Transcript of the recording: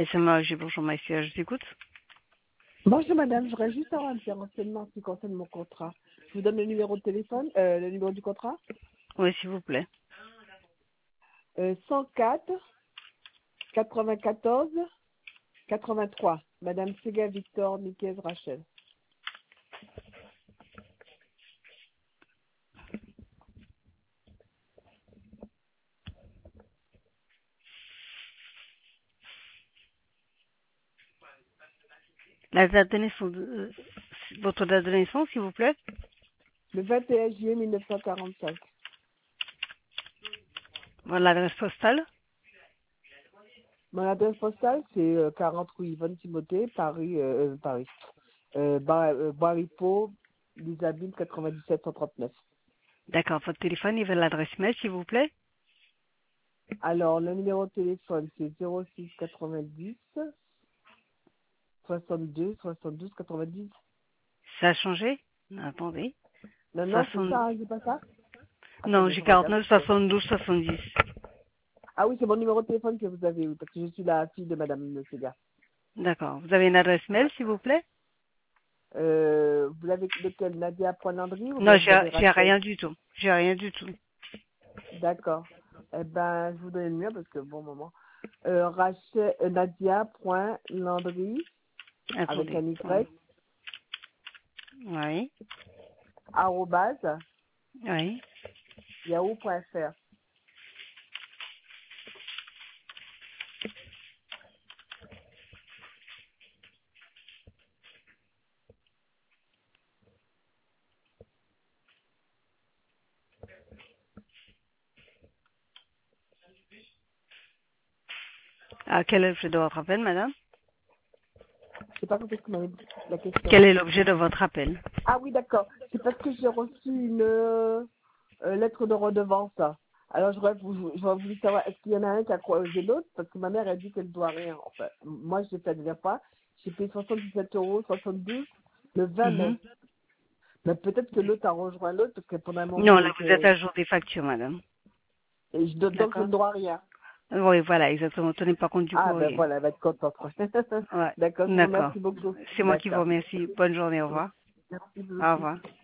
SMAG, bonjour monsieur, je t'écoute. Bonjour madame, je voudrais juste avoir un petit renseignement qui concerne mon contrat. Je vous donne le numéro de téléphone, le numéro du contrat. Oui, s'il vous plaît. 104 94 83. Madame Sega Victor Niquez Rachel. La date de naissance, votre date de naissance, s'il vous plaît. Le 21 juillet 1945. Voilà l'adresse postale. Mon adresse postale, c'est 40 rue Yvonne Timothée, Paris, Baripo, Lisabille 97 139. D'accord, votre téléphone, il veut l'adresse mail, s'il vous plaît. Alors, le numéro de téléphone, c'est 06 90 62 72 90. Ça a changé? Attendez. Non, non, c'est 60... ça, hein, c'est pas ça? Non, Attendez, je j'ai regarde. 49, 72, 70. Ah oui, c'est mon numéro de téléphone que vous avez, oui, parce que je suis la fille de Madame Sega. D'accord. Vous avez une adresse mail, s'il vous plaît? Vous l'avez lequel, Nadia.landry ou Non, bien vous avez j'ai Rachel? rien du tout. J'ai rien du tout. D'accord. Eh ben, je vous donne le mien parce que bon moment. Rachel, Nadia.landry avec Attendez. un Y, Oui. arrobase, Oui. yahoo.fr. Ah, quel est l'objet de votre appel, madame? Je sais pas quand est-ce que vous m'avez dit la question. Quel est l'objet de votre appel? Ah oui, d'accord. C'est parce que j'ai reçu une lettre de redevance. Alors, j'aurais voulu savoir, est-ce qu'il y en a un qui a croisé l'autre? Parce que ma mère a dit qu'elle ne doit rien. Enfin, moi, je ne sais pas. J'ai payé 77 euros, 72 le 20 Mhm. mai. Mais peut-être que l'autre a rejoint l'autre, parce que pendant un moment, Non, il là, vous êtes était... à jour des factures, madame. Donc, je D'accord? ne dois rien. Oui, voilà, exactement. Tenez pas compte du Ah, ben courrier. voilà, elle va être contente. Ouais, D'accord, je vous d'accord. remercie beaucoup. C'est moi qui vous D'accord. remercie. Bonne journée, au revoir. Merci, vous Au aussi. revoir.